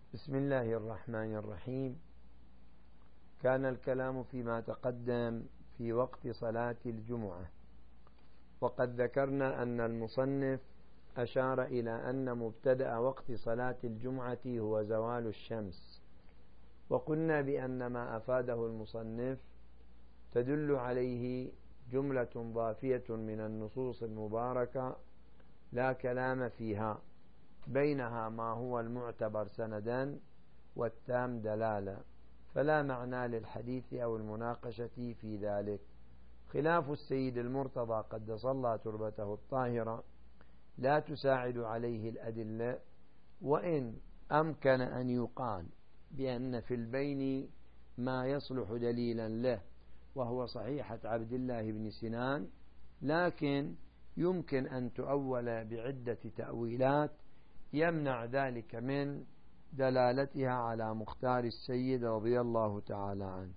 بسم الله الرحمن الرحيم. كان الكلام فيما تقدم في وقت صلاة الجمعة، وقد ذكرنا أن المصنف أشار إلى أن مبتدأ وقت صلاة الجمعة هو زوال الشمس، وقلنا بأن ما أفاده المصنف تدل عليه جملة ضافية من النصوص المباركة لا كلام فيها، بينها ما هو المعتبر سندا والتام دلالة، فلا معنى للحديث أو المناقشة في ذلك، خلاف السيد المرتضى قدس الله تربته الطاهرة لا تساعد عليه الأدلة، وإن أمكن أن يقال بأن في البين ما يصلح دليلا له وهو صحيحة عبد الله بن سنان، لكن يمكن أن تؤول بعدة تأويلات يمنع ذلك من دلالتها على مختار السيد رضي الله تعالى عنه.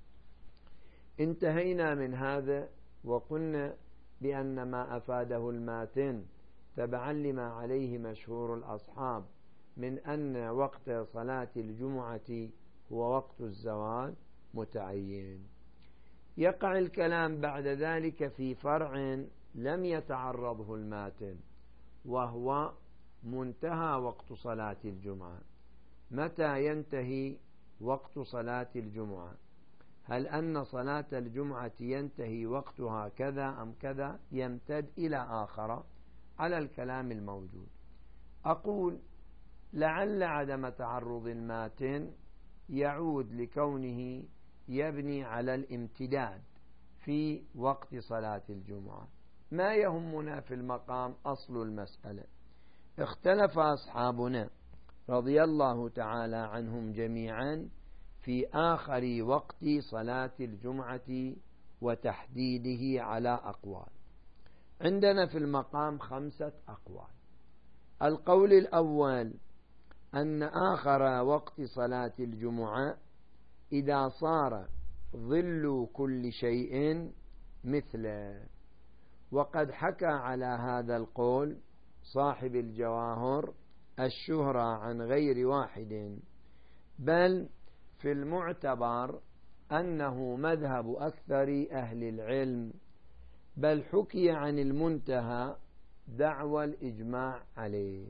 انتهينا من هذا وقلنا بأن ما أفاده الماتن تبعا لما عليه مشهور الأصحاب من أن وقت صلاة الجمعة هو وقت الزوال متعين. يقع الكلام بعد ذلك في فرع لم يتعرضه الماتن، وهو منتهى وقت صلاة الجمعة. متى ينتهي وقت صلاة الجمعة؟ هل أن صلاة الجمعة ينتهي وقتها كذا أم كذا؟ يمتد إلى آخر على الكلام الموجود. أقول لعل عدم تعرض الماتن يعود لكونه يبني على الامتداد في وقت صلاة الجمعة. ما يهمنا في المقام أصل المسألة. اختلف أصحابنا رضي الله تعالى عنهم جميعا في آخر وقت صلاة الجمعة وتحديده على أقوال. عندنا في المقام 5 أقوال. القول الأول أن آخر وقت صلاة الجمعة إذا صار ظل كل شيء مثله، وقد حكى على هذا القول صاحب الجواهر الشهرة عن غير واحد، بل في المعتبر أنه مذهب أكثر أهل العلم، بل حكي عن المنتهى دعوى الإجماع عليه.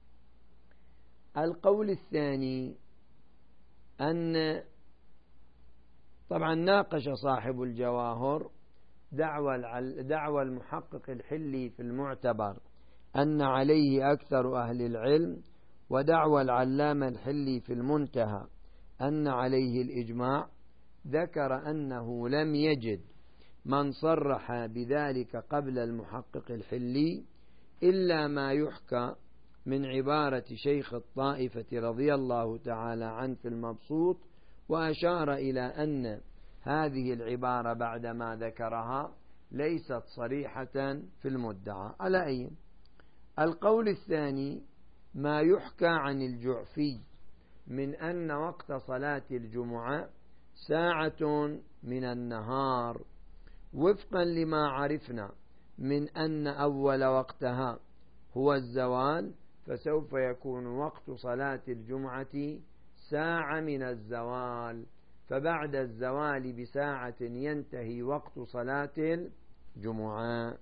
القول الثاني أن طبعا ناقش صاحب الجواهر دعوى المحقق الحلي في المعتبر أن عليه أكثر أهل العلم، ودعوى العلامة الحلي في المنتهى أن عليه الإجماع. ذكر أنه لم يجد من صرح بذلك قبل المحقق الحلي إلا ما يحكى من عبارة شيخ الطائفة رضي الله تعالى عنه في المبسوط، وأشار إلى أن هذه العبارة بعدما ذكرها ليست صريحة في المدعى. على أي القول الثاني ما يحكى عن الجعفي من أن وقت صلاة الجمعة ساعة من النهار، وفقا لما عرفنا من أن أول وقتها هو الزوال، فسوف يكون وقت صلاة الجمعة ساعة من الزوال، فبعد الزوال بساعة ينتهي وقت صلاة الجمعة.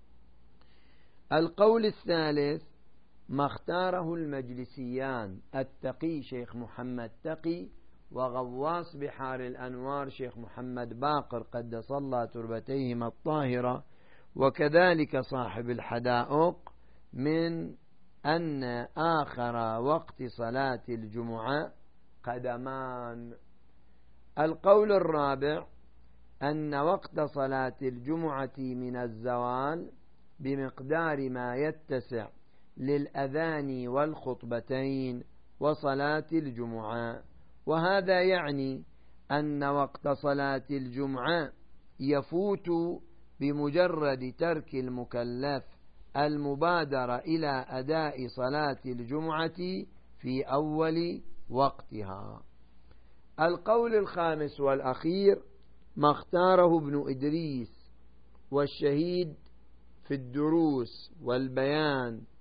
القول الثالث ما اختاره المجلسيان التقي شيخ محمد تقي، وغواص بحار الأنوار شيخ محمد باقر قدس الله تربتيهما الطاهرة، وكذلك صاحب الحدائق، من أن آخر وقت صلاة الجمعة قدمان. القول الرابع أن وقت صلاة الجمعة من الزوال بمقدار ما يتسع للأذان والخطبتين وصلاة الجمعة، وهذا يعني أن وقت صلاة الجمعة يفوت بمجرد ترك المكلف المبادرة إلى أداء صلاة الجمعة في أول وقتها. القول الخامس والأخير ما اختاره ابن إدريس والشهيد في الدروس والبيان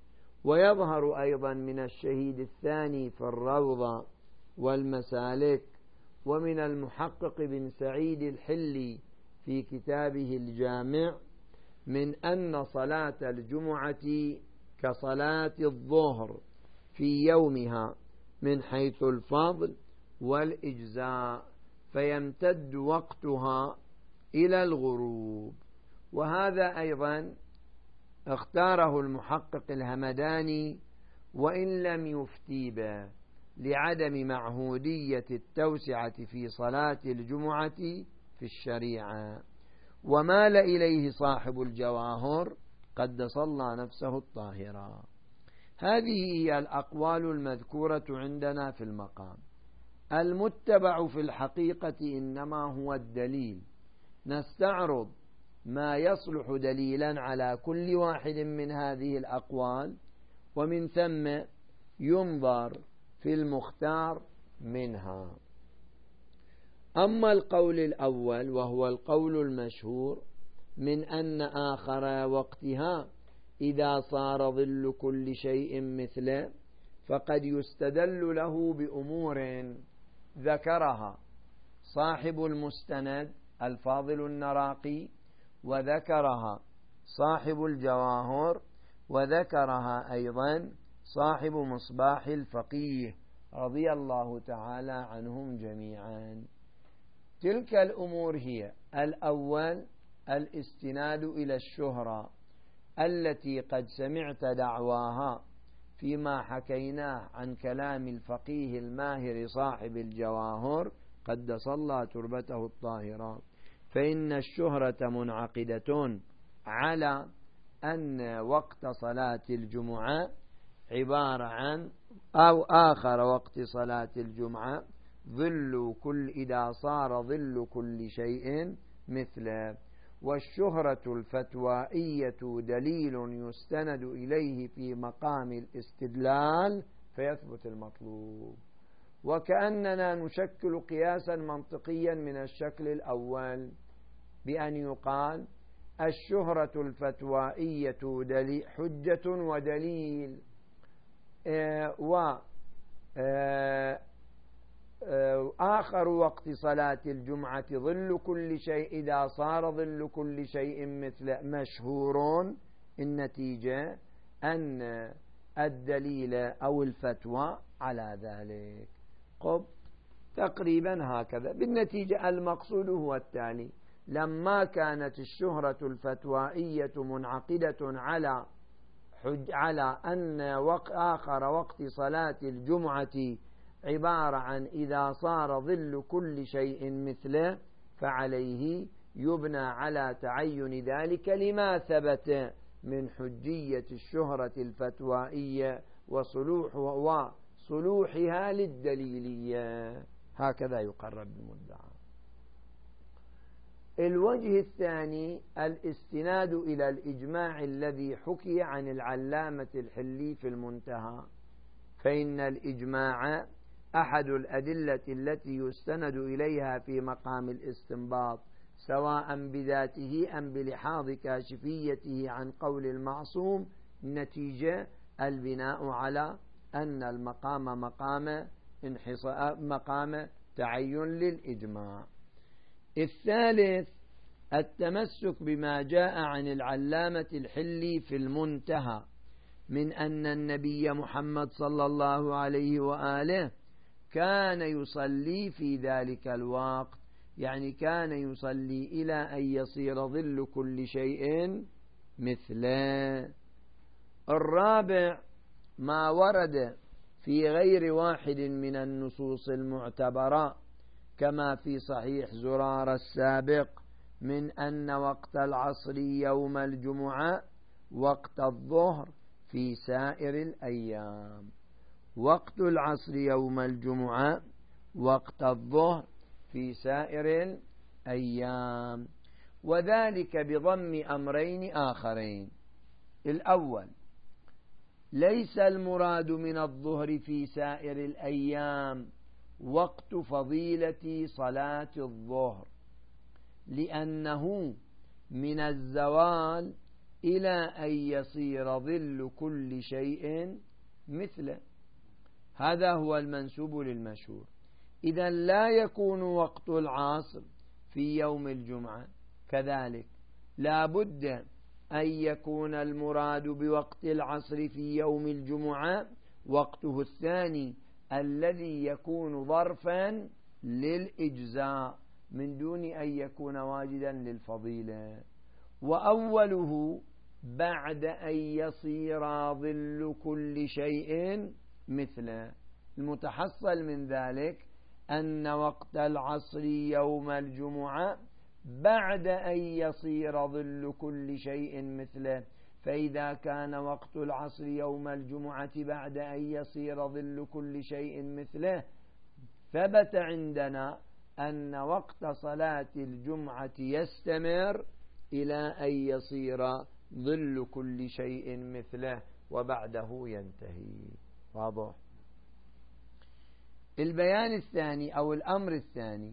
ويظهر أيضا من الشهيد الثاني في الروضة والمسالك، ومن المحقق بن سعيد الحلي في كتابه الجامع، من أن صلاة الجمعة كصلاة الظهر في يومها من حيث الفضل والإجزاء، فيمتد وقتها إلى الغروب. وهذا أيضا اختاره المحقق الهمداني وإن لم يفتي به، لعدم معهودية التوسعة في صلاة الجمعة في الشريعة. ومال إليه صاحب الجواهر قدس الله نفسه الطاهرة. هذه هي الأقوال المذكورة عندنا في المقام. المتبع في الحقيقة إنما هو الدليل، نستعرض ما يصلح دليلا على كل واحد من هذه الأقوال، ومن ثم ينظر في المختار منها. أما القول الأول وهو القول المشهور من أن آخر وقتها إذا صار ظل كل شيء مثله، فقد يستدل له بأمور ذكرها صاحب المستند الفاضل النراقي، وذكرها صاحب الجواهر، وذكرها أيضا صاحب مصباح الفقيه رضي الله تعالى عنهم جميعا. تلك الأمور هي: الأول الاستناد إلى الشهرة التي قد سمعت دعواها فيما حكيناه عن كلام الفقيه الماهر صاحب الجواهر قدس الله تربته الطاهرة، فإن الشهرة منعقدة على أن وقت صلاة الجمعة عبارة عن أو آخر وقت صلاة الجمعة إذا صار ظل كل شيء مثله. والشهرة الفتوائية دليل يستند إليه في مقام الاستدلال فيثبت المطلوب. وكأننا نشكل قياسا منطقيا من الشكل الأول بأن يقال الشهرة الفتوائية حجة ودليل، آخر وقت صلاة الجمعة ظل كل شيء إذا صار ظل كل شيء مثل مشهور. النتيجة أن الدليل أو الفتوى على ذلك. تقريبا هكذا. بالنتيجة المقصود هو التالي: لما كانت الشهرة الفتوائية منعقدة على أن آخر وقت صلاة الجمعة عبارة عن إذا صار ظل كل شيء مثله، فعليه يبنى على تعين ذلك لما ثبت من حجية الشهرة الفتوائية وصلوحها للدليلية. هكذا يقرب المدعى. الوجه الثاني الاستناد إلى الإجماع الذي حكي عن العلامة الحلي في المنتهى، فإن الإجماع أحد الأدلة التي يستند إليها في مقام الاستنباط، سواء بذاته أم بلحاظ كاشفيته عن قول المعصوم. نتيجة البناء على أن المقام مقام تعين للإجماع. الثالث التمسك بما جاء عن العلامة الحلي في المنتهى من أن النبي محمد صلى الله عليه وآله كان يصلي في ذلك الوقت، يعني كان يصلي إلى أن يصير ظل كل شيء مثله. الرابع ما ورد في غير واحد من النصوص المعتبرة كما في صحيح زرار السابق من أن وقت العصر يوم الجمعة وقت الظهر في سائر الأيام. وقت العصر يوم الجمعة وقت الظهر في سائر الأيام، وذلك بضم أمرين آخرين. الأول ليس المراد من الظهر في سائر الأيام وقت فضيلة صلاة الظهر، لأنه من الزوال إلى أن يصير ظل كل شيء مثله. هذا هو المنسوب للمشهور. إذا لا يكون وقت العصر في يوم الجمعة، كذلك لا بد أن يكون المراد بوقت العصر في يوم الجمعة وقته الثاني الذي يكون ظرفا للإجزاء من دون أن يكون واجدا للفضيلة، وأوله بعد أن يصير ظل كل شيء مثله. المتحصل من ذلك أن وقت العصر يوم الجمعة بعد أن يصير ظل كل شيء مثله. فإذا كان وقت العصر يوم الجمعة بعد أن يصير ظل كل شيء مثله، ثبت عندنا أن وقت صلاة الجمعة يستمر إلى أن يصير ظل كل شيء مثله وبعده ينتهي. واضح؟ البيان الثاني أو الأمر الثاني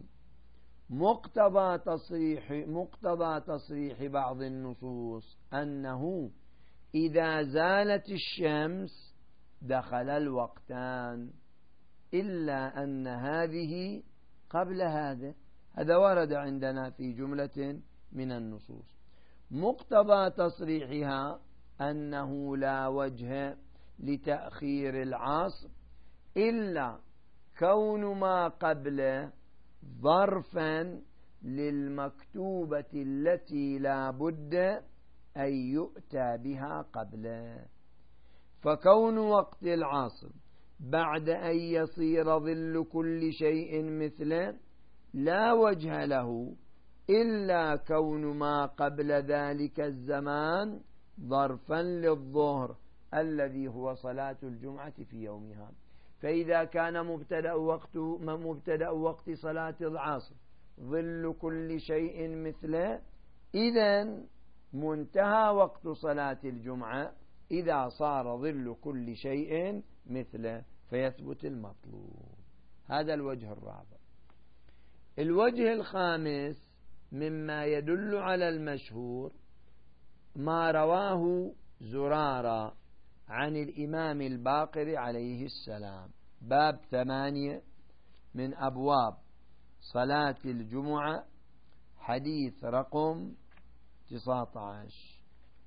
مقتضى تصريح بعض النصوص أنه إذا زالت الشمس دخل الوقتان، إلا أن هذه قبل هذا ورد عندنا في جملة من النصوص. مقتضى تصريحها أنه لا وجه لتأخير العصر إلا كون ما قبله ظرفا للمكتوبة التي لا بد أن يؤتى بها قبله. فكون وقت العصر بعد أن يصير ظل كل شيء مثله لا وجه له إلا كون ما قبل ذلك الزمان ظرفا للظهر الذي هو صلاة الجمعة في يومها. فإذا كان مبتدأ وقت صلاة العصر ظل كل شيء مثله، إذن منتهى وقت صلاة الجمعة إذا صار ظل كل شيء مثله فيثبت المطلوب. هذا الوجه الرابع. الوجه الخامس مما يدل على المشهور ما رواه زرارة عن الإمام الباقر عليه السلام، باب 8 من أبواب صلاة الجمعة، حديث رقم 19،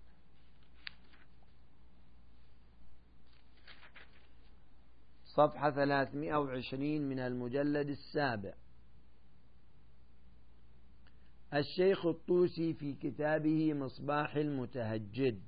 صفحة 320 من المجلد السابع. الشيخ الطوسي في كتابه مصباح المتهجد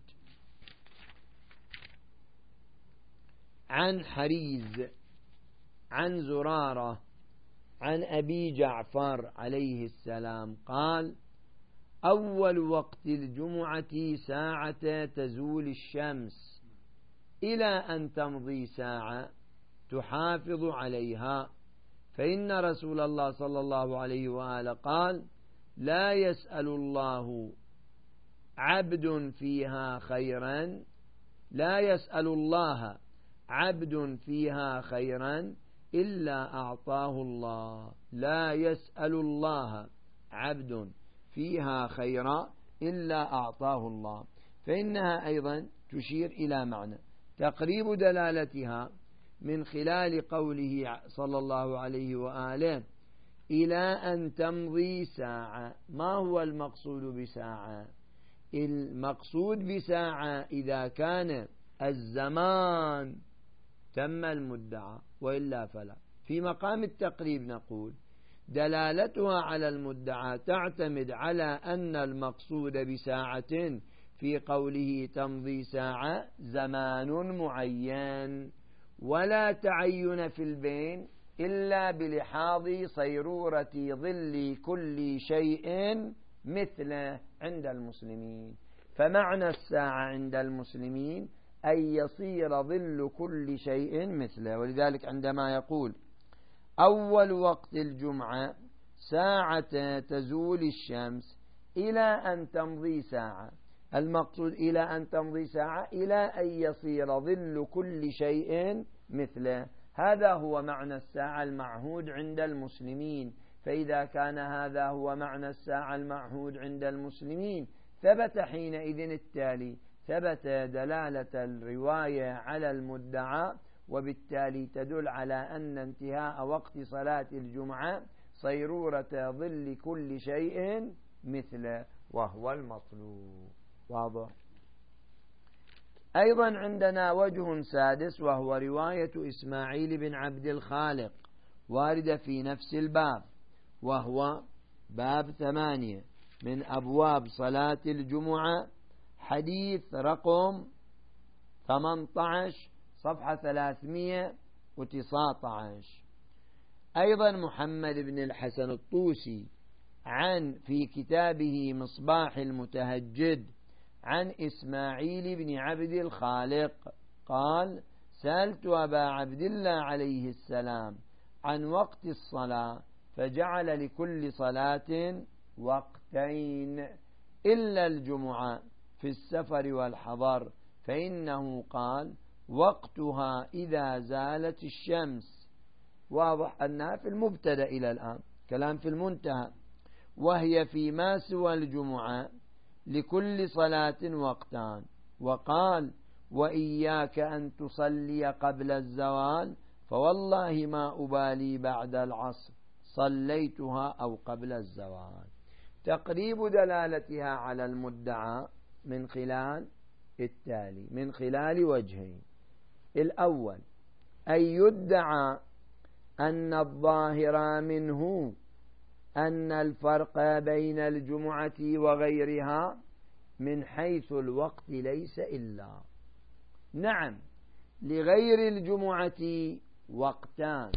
عن حريز عن زرارة عن أبي جعفر عليه السلام قال: أول وقت الجمعة ساعة تزول الشمس إلى أن تمضي ساعة تحافظ عليها، فإن رسول الله صلى الله عليه وآله قال: لا يسأل الله عبد فيها خيرا، لا يسأل الله عبد فيها خيرا إلا أعطاه الله، لا يسأل الله عبد فيها خيرا إلا أعطاه الله. فإنها أيضا تشير إلى معنى تقريب دلالتها من خلال قوله صلى الله عليه وآله: إلى أن تمضي ساعة. ما هو المقصود بساعة؟ المقصود بساعة إذا كان الزمان تم المدعى، وإلا فلا. في مقام التقريب نقول دلالتها على المدعى تعتمد على أن المقصود بساعة في قوله تمضي ساعة زمان معين، ولا تعين في البين إلا بلحاظ صيرورة ظل كل شيء مثله عند المسلمين. فمعنى الساعة عند المسلمين أن يصير ظل كل شيء مثله. ولذلك عندما يقول أول وقت الجمعة ساعة تزول الشمس إلى أن تمضي ساعة، المقصود إلى أن تمضي ساعة إلى أن يصير ظل كل شيء مثله. هذا هو معنى الساعة المعهود عند المسلمين. فإذا كان هذا هو معنى الساعة المعهود عند المسلمين، ثبت حينئذ التالي، ثبت دلالة الرواية على المدعى، وبالتالي تدل على أن انتهاء وقت صلاة الجمعة صيرورة ظل كل شيء مثله، وهو المطلوب. واضح؟ أيضا عندنا وجه سادس، وهو رواية إسماعيل بن عبد الخالق واردة في نفس الباب، وهو باب 8 من أبواب صلاة الجمعة، حديث رقم 18 صفحة 319. أيضا محمد بن الحسن الطوسي في كتابه مصباح المتهجد عن إسماعيل بن عبد الخالق قال: سألت أبا عبد الله عليه السلام عن وقت الصلاة، فجعل لكل صلاة وقتين إلا الجمعة في السفر والحضر، فإنه قال: وقتها إذا زالت الشمس. واضح أنها في المبتدأ إلى الآن، كلام في المنتهى. وهي فيما سوى الجمعة لكل صلاة وقتان. وقال: وإياك أن تصلي قبل الزوال، فوالله ما أبالي بعد العصر صليتها أو قبل الزوال. تقريب دلالتها على المدعى من خلال التالي، من خلال وجهين: الأول أن يدعى أن الظاهر منه أن الفرق بين الجمعة وغيرها من حيث الوقت ليس إلا. نعم، لغير الجمعة وقتان،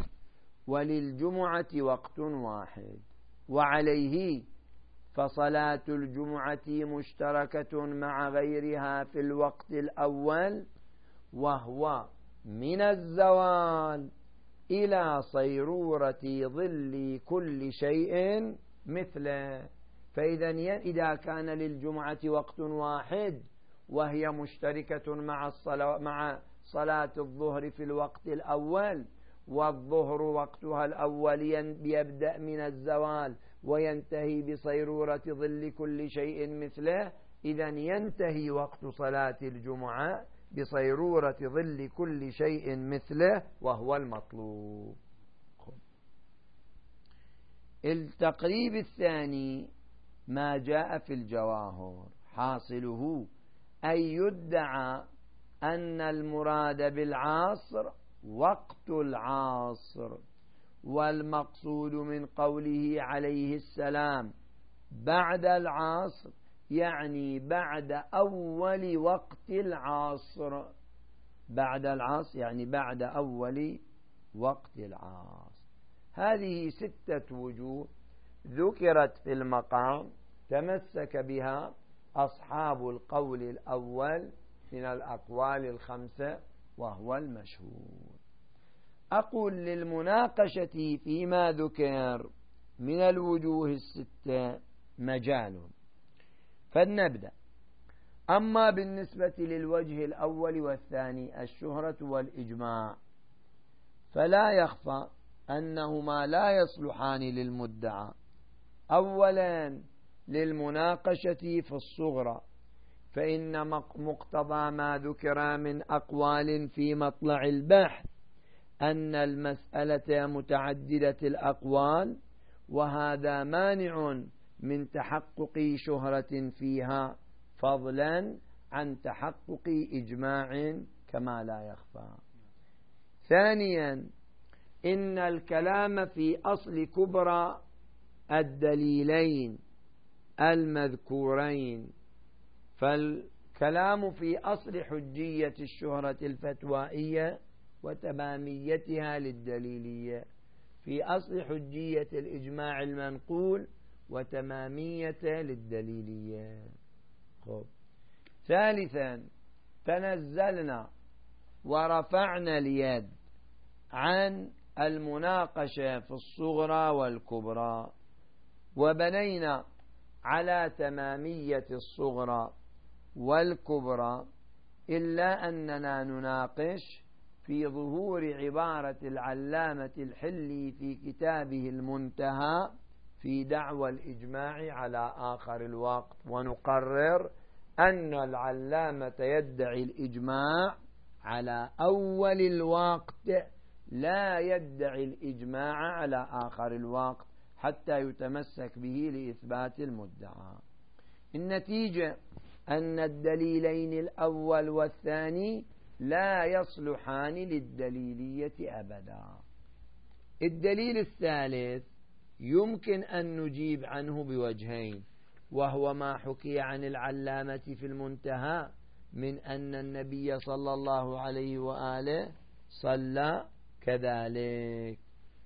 وللجمعة وقت واحد، وعليه فصلاة الجمعة مشتركة مع غيرها في الوقت الأول، وهو من الزوال إلى صيرورة ظل كل شيء مثله. فإذا إذا كان للجمعة وقت واحد وهي مشتركة مع صلاة الظهر في الوقت الأول، والظهر وقتها الأول يبدأ من الزوال وينتهي بصيرورة ظل كل شيء مثله، إذا ينتهي وقت صلاة الجمعة بصيرورة ظل كل شيء مثله، وهو المطلوب. التقريب الثاني ما جاء في الجواهر، حاصله أن يدعى أن المراد بالعصر وقت العصر، والمقصود من قوله عليه السلام بعد العصر يعني بعد أول وقت العصر. بعد العصر يعني بعد أول وقت العصر. هذه 6 وجوه ذكرت في المقام، تمسك بها أصحاب القول الأول من الأقوال ال5، وهو المشهور. أقول للمناقشة فيما ذكر من الوجوه ال6 مجال، فلنبدأ. أما بالنسبة للوجه الأول والثاني الشهرة والإجماع، فلا يخفى أنهما لا يصلحان للمدعى. أولا للمناقشة في الصغرى، فإن مقتضى ما ذكر من أقوال في مطلع البحث أن المسألة متعددة الأقوال، وهذا مانع من تحقق شهرة فيها، فضلا عن تحقق إجماع كما لا يخفى. ثانيا إن الكلام في أصل كبرى الدليلين المذكورين، فالكلام في أصل حجية الشهرة الفتوائية وتماميتها للدليلية، في أصل حجية الإجماع المنقول وتمامية للدليلية. ثالثا تنزلنا ورفعنا اليد عن المناقشة في الصغرى والكبرى، وبنينا على تمامية الصغرى والكبرى، إلا أننا نناقش في ظهور عبارة العلامة الحلي في كتابه المنتهى في دعوى الإجماع على آخر الوقت، ونقرر أن العلامة يدعي الإجماع على أول الوقت، لا يدعي الإجماع على آخر الوقت حتى يتمسك به لإثبات المدعى. النتيجة أن الدليلين الأول والثاني لا يصلحان للدليلية أبدا. الدليل الثالث يمكن أن نجيب عنه بوجهين، وهو ما حكي عن العلامة في المنتهى من أن النبي صلى الله عليه وآله صلى كذلك.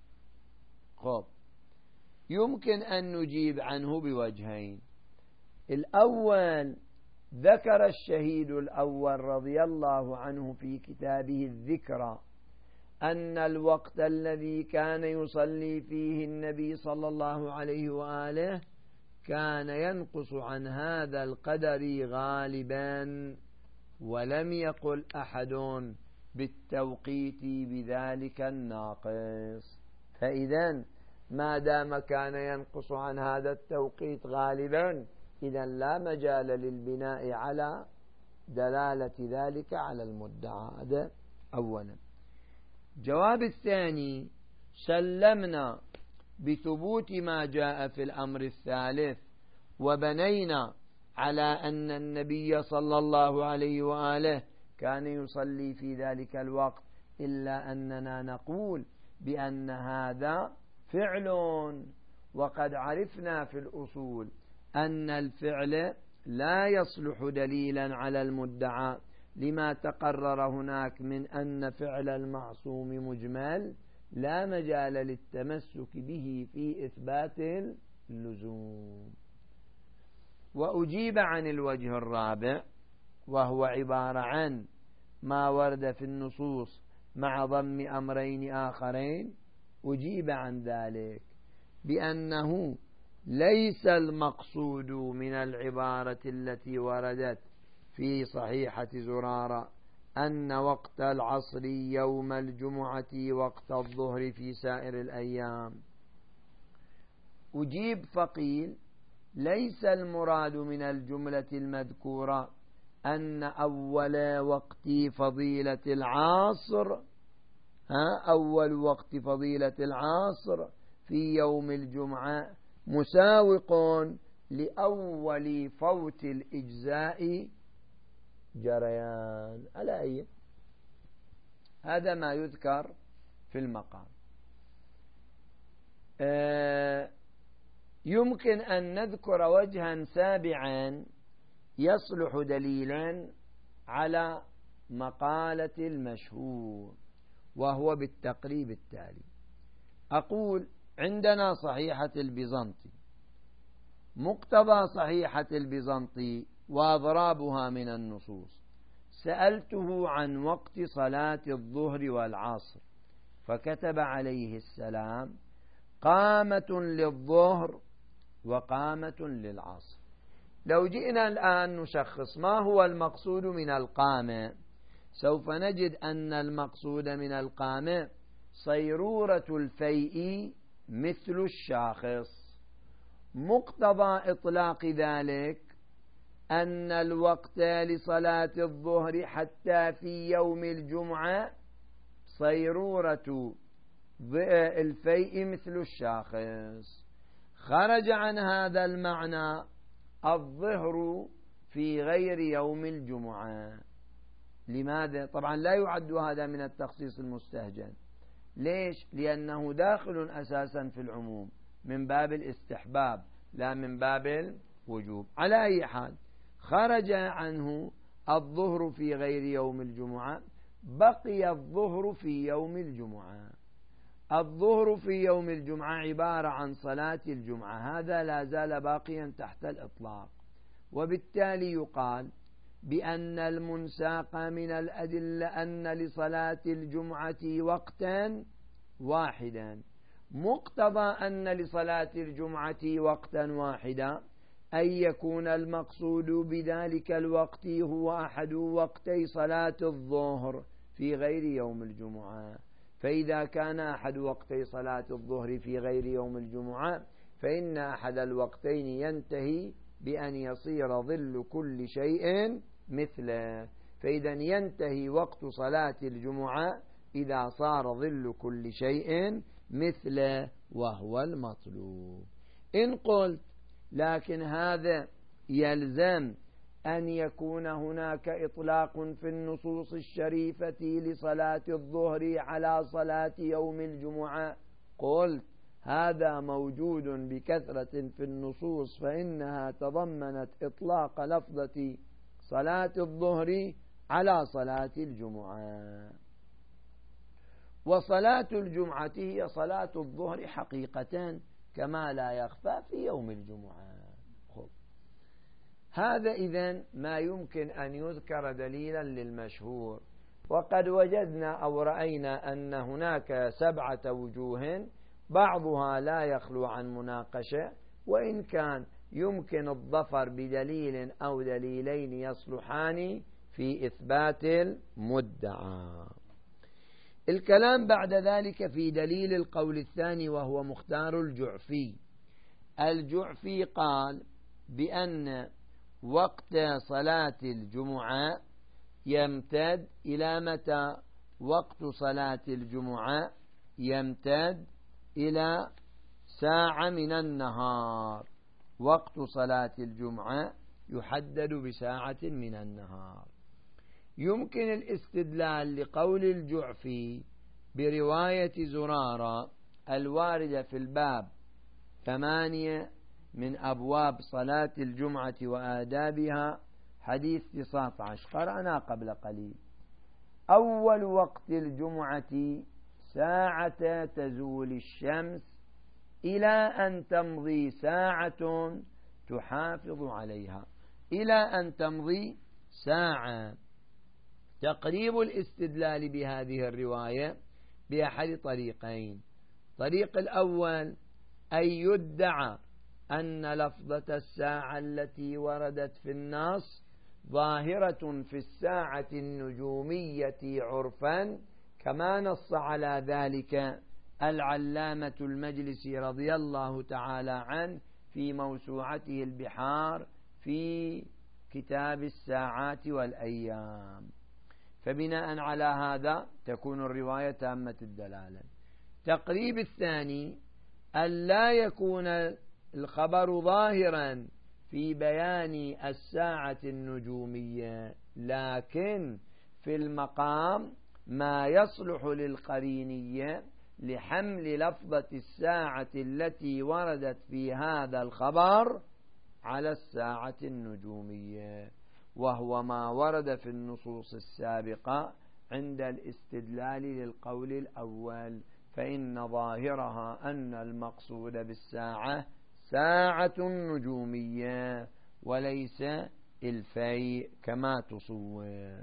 يمكن أن نجيب عنه بوجهين. الأول، ذكر الشهيد الأول رضي الله عنه في كتابه الذكرى أن الوقت الذي كان يصلي فيه النبي صلى الله عليه وآله كان ينقص عن هذا القدر غالبا، ولم يقل أحد بالتوقيت بذلك الناقص. فإذا ما دام كان ينقص عن هذا التوقيت غالبا، إذا لا مجال للبناء على دلالة ذلك على المدعى. هذا أولا. جواب الثاني، سلمنا بثبوت ما جاء في الأمر الثالث، وبنينا على أن النبي صلى الله عليه وآله كان يصلي في ذلك الوقت، إلا أننا نقول بأن هذا فعل، وقد عرفنا في الأصول أن الفعل لا يصلح دليلا على المدعى، لما تقرر هناك من أن فعل المعصوم مجمل لا مجال للتمسك به في إثبات اللزوم. وأجيب عن الوجه الرابع، وهو عبارة عن ما ورد في النصوص مع ضم أمرين آخرين. أجيب عن ذلك بأنه ليس المقصود من العبارة التي وردت في صحيحة زرارة أن وقت العصر يوم الجمعة وقت الظهر في سائر الأيام. أجيب فقيل ليس المراد من الجملة المذكورة أن أول وقت فضيلة العصر أول وقت فضيلة العصر في يوم الجمعة مساوق لأول فوت الإجزاء جريان. على أي؟ هذا ما يذكر في المقام. يمكن أن نذكر وجها سابعا يصلح دليلا على مقالة المشهور، وهو بالتقريب التالي. أقول عندنا صحيحة البيزنطي، مقتضى صحيحة البيزنطي وأضرابها من النصوص. سألته عن وقت صلاة الظهر والعصر، فكتب عليه السلام قامة للظهر وقامة للعصر. لو جئنا الآن نشخص ما هو المقصود من القامة، سوف نجد أن المقصود من القامة صيرورة الفيء مثل الشاخص. مقتضى إطلاق ذلك أن الوقت لصلاة الظهر حتى في يوم الجمعة صيرورة الفيء مثل الشاخص. خرج عن هذا المعنى الظهر في غير يوم الجمعة. لماذا؟ طبعا لا يعد هذا من التخصيص المستهجن. ليش؟ لأنه داخل أساسا في العموم من باب الاستحباب لا من باب الوجوب. على أي حال، خرج عنه الظهر في غير يوم الجمعة، بقي الظهر في يوم الجمعة. الظهر في يوم الجمعة عبارة عن صلاة الجمعة، هذا لا زال باقيا تحت الإطلاق. وبالتالي يقال بأن المنساق من الأدلة أن لصلاة الجمعة وقتا واحدا. مقتضى أن لصلاة الجمعة وقتا واحدا أن يكون المقصود بذلك الوقت هو أحد وقتي صلاة الظهر في غير يوم الجمعة. فإذا كان أحد وقتي صلاة الظهر في غير يوم الجمعة، فإن أحد الوقتين ينتهي بأن يصير ظل كل شيء مثله. فإذا ينتهي وقت صلاة الجمعة إذا صار ظل كل شيء مثله وهو المطلوب. إن قلت لكن هذا يلزم أن يكون هناك إطلاق في النصوص الشريفة لصلاة الظهر على صلاة يوم الجمعة، قلت هذا موجود بكثرة في النصوص، فإنها تضمنت إطلاق لفظة صلاة الظهر على صلاة الجمعة. وصلاة الجمعة هي صلاة الظهر حقيقة كما لا يخفى في يوم الجمعة. هذا إذن ما يمكن أن يذكر دليلا للمشهور. وقد وجدنا أو رأينا أن هناك 7 وجوه بعضها لا يخلو عن مناقشة، وإن كان يمكن الظفر بدليل أو دليلين يصلحان في إثبات المدعى. الكلام بعد ذلك في دليل القول الثاني وهو مختار الجعفي. الجعفي قال بأن وقت صلاة الجمعة يمتد إلى متى؟ وقت صلاة الجمعة يمتد إلى ساعة من النهار. وقت صلاة الجمعة يحدد بساعة من النهار. يمكن الاستدلال لقول الجعفي برواية زرارة الواردة في الباب 8 من أبواب صلاة الجمعة وآدابها، حديث 19 قرأنا قبل قليل: أول وقت الجمعة ساعة تزول الشمس إلى أن تمضي ساعة تحافظ عليها. إلى أن تمضي ساعة. تقريب الاستدلال بهذه الرواية بأحد طريقين. طريق الأول أن يدعى أن لفظة الساعة التي وردت في النص ظاهرة في الساعة النجومية عرفا، كما نص على ذلك العلامة المجلسي رضي الله تعالى عنه في موسوعته البحار في كتاب الساعات والأيام. فبناء على هذا تكون الرواية تامة الدلالة. تقريب الثاني ألا يكون الخبر ظاهرا في بيان الساعة النجومية، لكن في المقام ما يصلح للقرينية لحمل لفظة الساعة التي وردت في هذا الخبر على الساعة النجومية، وهو ما ورد في النصوص السابقة عند الاستدلال للقول الأول، فإن ظاهرها أن المقصود بالساعة ساعة نجومية وليس الفيء كما تصور.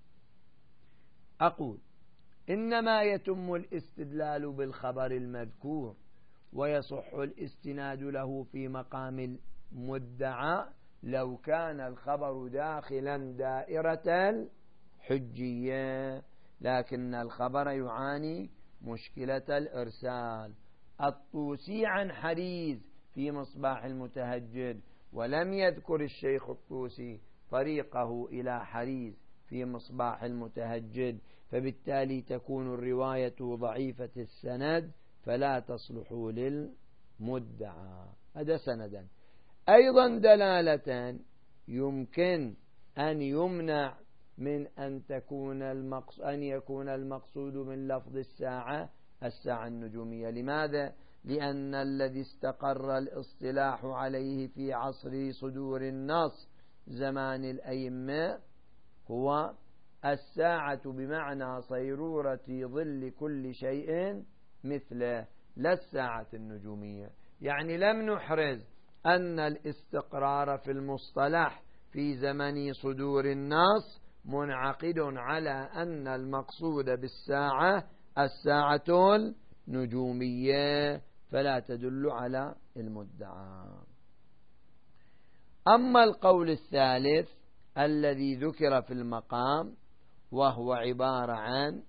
أقول إنما يتم الاستدلال بالخبر المذكور ويصح الاستناد له في مقام المدعى لو كان الخبر داخلا دائرة الحجية، لكن الخبر يعاني مشكلة الإرسال. الطوسي عن حريز في مصباح المتهجد، ولم يذكر الشيخ الطوسي طريقه إلى حريز في مصباح المتهجد، فبالتالي تكون الرواية ضعيفة السند فلا تصلح للمدعى. هذا سندا. أيضا دلالة يمكن أن يمنع من أن يكون المقصود من لفظ الساعة النجومية. لماذا؟ لأن الذي استقر الاصطلاح عليه في عصر صدور النص زمان الأئمة هو الساعة بمعنى صيرورة ظل كل شيء مثله، لا الساعة النجومية. يعني لم نحرز أن الاستقرار في المصطلح في زمن صدور النص منعقد على أن المقصود بالساعة الساعة النجومية، فلا تدل على المدعى. أما القول الثالث الذي ذكر في المقام وهو عبارة عن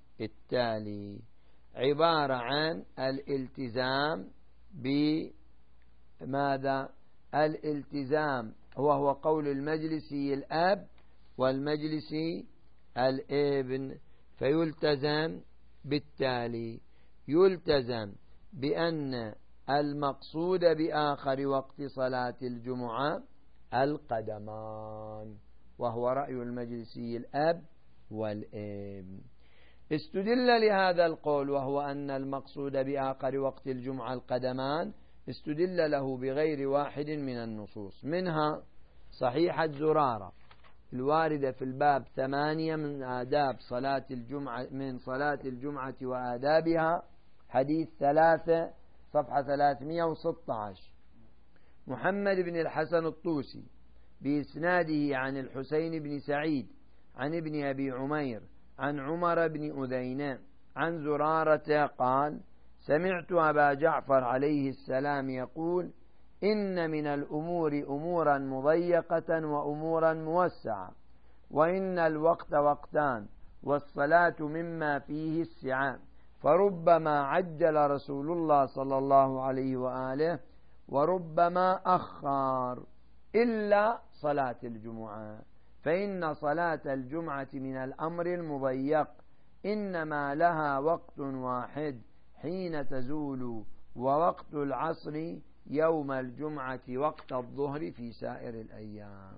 التالي: عبارة عن الالتزام ماذا؟ الالتزام، وهو قول المجلسي الأب والمجلسي الابن. فيلتزم بالتالي، يلتزم بأن المقصود بآخر وقت صلاة الجمعة القدمان، وهو رأي المجلسي الأب والابن. استدل لهذا القول وهو أن المقصود بآخر وقت الجمعة القدمان، استدل له بغير واحد من النصوص، منها صحيحة زرارة الواردة في الباب 8 من آداب صلاة الجمعة، من صلاة الجمعة وآدابها، حديث 3 صفحة 316. محمد بن الحسن الطوسي بإسناده عن الحسين بن سعيد عن ابن أبي عمير عن عمر بن أذينة عن زرارة قال: سمعت أبا جعفر عليه السلام يقول: إن من الأمور أمورا مضيقة وأمورا موسعة، وإن الوقت وقتان، والصلاة مما فيه السعة، فربما عجل رسول الله صلى الله عليه وآله وربما أخر، إلا صلاة الجمعة، فإن صلاة الجمعة من الأمر المضيق، إنما لها وقت واحد حين تزول، ووقت العصر يوم الجمعة وقت الظهر في سائر الأيام.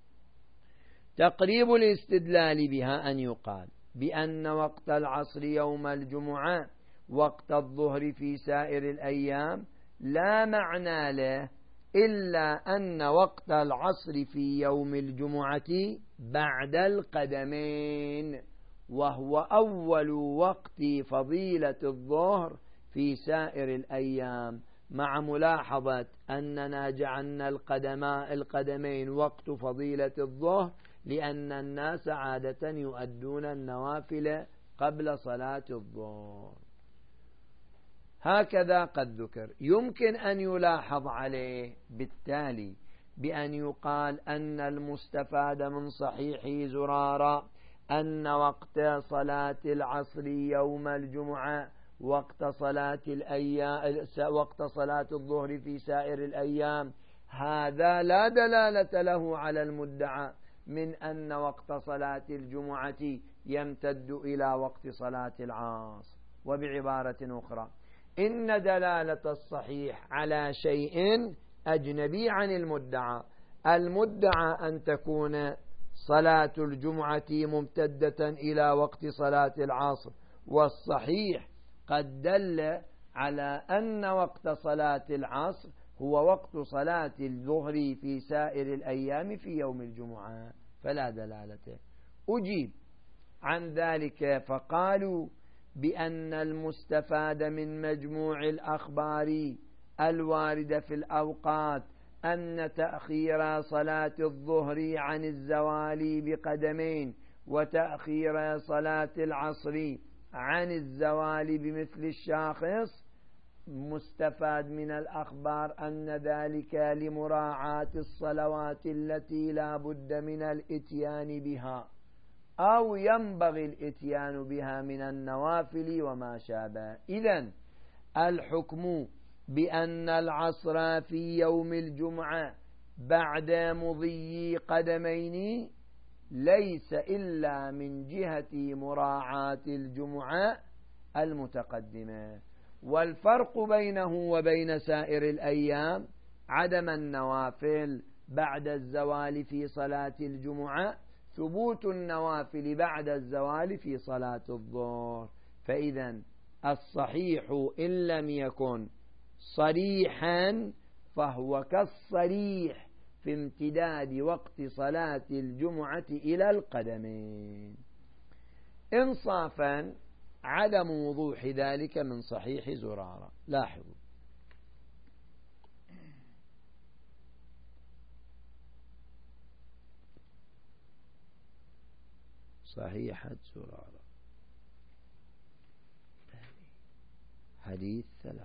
تقريب الاستدلال بها أن يقال بأن وقت العصر يوم الجمعة وقت الظهر في سائر الأيام لا معنى له إلا أن وقت العصر في يوم الجمعة بعد القدمين، وهو أول وقت فضيلة الظهر في سائر الأيام، مع ملاحظة أننا جعلنا القدمين وقت فضيلة الظهر لأن الناس عادة يؤدون النوافل قبل صلاة الظهر. هكذا قد ذكر. يمكن أن يلاحظ عليه بالتالي بأن يقال أن المستفاد من صحيح زرارة أن وقت صلاة العصر يوم الجمعة وقت صلاة الظهر في سائر الأيام، هذا لا دلالة له على المدعى من أن وقت صلاة الجمعة يمتد إلى وقت صلاة العصر. وبعبارة أخرى، إن دلالة الصحيح على شيء أجنبي عن المدعى. المدعى أن تكون صلاة الجمعة ممتدة إلى وقت صلاة العصر، والصحيح قد دل على أن وقت صلاة العصر هو وقت صلاة الظهر في سائر الأيام في يوم الجمعة، فلا دلالة. أجيب عن ذلك فقالوا بأن المستفاد من مجموع الأخبار الواردة في الأوقات أن تأخير صلاة الظهر عن الزوال بقدمين، وتأخير صلاة العصر عن الزوال بمثل الشاخص، مستفاد من الأخبار أن ذلك لمراعاة الصلوات التي لا بد من الإتيان بها أو ينبغي الإتيان بها من النوافل وما شابه. إذن الحكم بأن العصر في يوم الجمعة بعد مضي قدمين ليس إلا من جهة مراعاة الجمعة المتقدمة، والفرق بينه وبين سائر الأيام عدم النوافل بعد الزوال في صلاة الجمعة، ثبوت النوافل بعد الزوال في صلاة الظهر. فإذا الصحيح إن لم يكن صريحا فهو كالصريح في امتداد وقت صلاة الجمعة إلى القدمين. إنصافا عدم وضوح ذلك من صحيح زرارة. لاحظوا صحيحة زرارة حديث 3: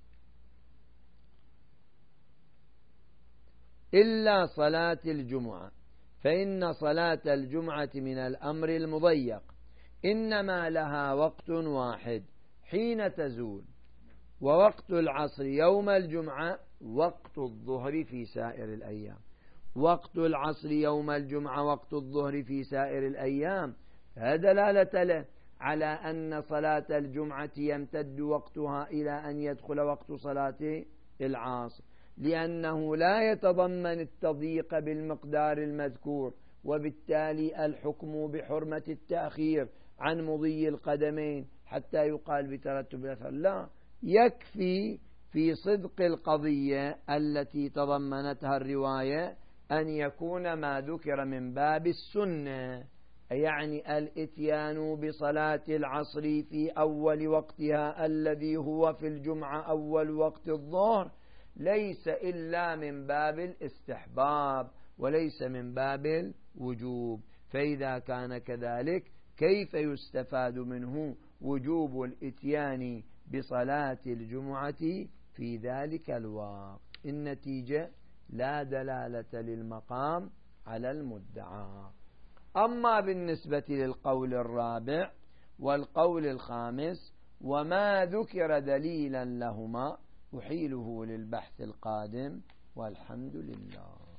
إلا صلاة الجمعة، فإن صلاة الجمعة من الأمر المضيق، إنما لها وقت واحد حين تزول، ووقت العصر يوم الجمعة وقت الظهر في سائر الأيام. وقت العصر يوم الجمعة وقت الظهر في سائر الأيام، هذا دلالة له على أن صلاة الجمعة يمتد وقتها إلى أن يدخل وقت صلاة العصر، لأنه لا يتضمن التضييق بالمقدار المذكور، وبالتالي الحكم بحرمة التأخير عن مضي القدمين حتى يقال بترتب الأثر. لا، يكفي في صدق القضية التي تضمنتها الرواية أن يكون ما ذكر من باب السنة، يعني الإتيان بصلاة العصر في أول وقتها الذي هو في الجمعة أول وقت الظهر، ليس إلا من باب الاستحباب وليس من باب الوجوب. فإذا كان كذلك كيف يستفاد منه وجوب الإتيان بصلاة الجمعة في ذلك الوقت؟ النتيجة لا دلالة للمقام على المدعى. أما بالنسبة للقول الرابع والقول الخامس وما ذكر دليلا لهما أحيله للبحث القادم، والحمد لله.